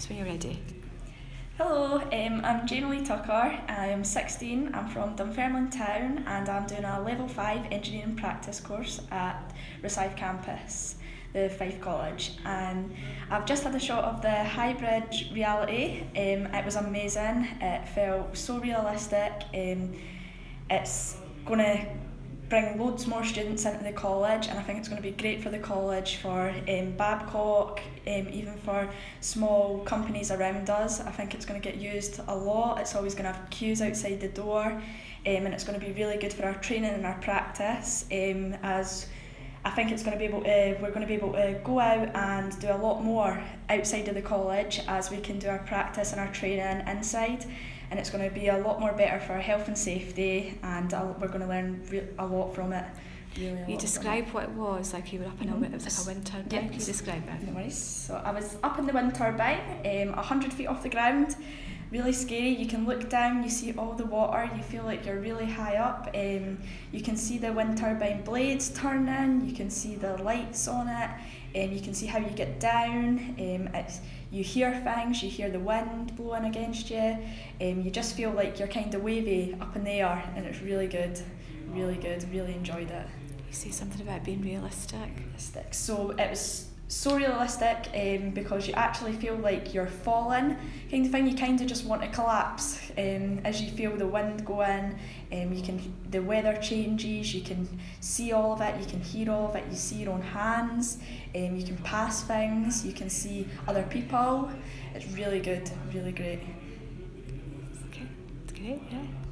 So when you're ready. Hello, I'm Jane Lee Tucker. I'm 16, I'm from Dunfermline Town, and I'm doing a Level 5 Engineering Practice course at Rosyth Campus, the Fife College. And I've just had a shot of the hybrid reality. It was amazing, it felt so realistic. It's going to bring loads more students into the college, and I think it's going to be great for the college, for Babcock, even for small companies around us. I think it's going to get used a lot. It's always going to have queues outside the door, and it's going to be really good for our training and our practice, as I think it's going to be we're going to be able to go out and do a lot more outside of the college, as we can do our practice and our training inside, and it's going to be a lot more better for our health and safety, and we're going to learn a lot from it. Can you describe what it was? Like you were up in it was like a wind turbine. Yeah. Can you describe it? No worries. So I was up in the wind turbine, 100 feet off the ground. Really scary. You can look down, you see all the water, you feel like you're really high up. You can see the wind turbine blades turning, you can see the lights on it, you can see how you get down. You hear things, you hear the wind blowing against you. You just feel like you're kind of wavy up in the air, and it's really good, really enjoyed it. You say something about being realistic. So it was so realistic, because you actually feel like you're falling kind of thing. You kind of just want to collapse as you feel the wind go in. The weather changes, you can see all of it, you can hear all of it, you see your own hands, you can pass things, you can see other people. It's really good, really great. Okay, it's great, yeah.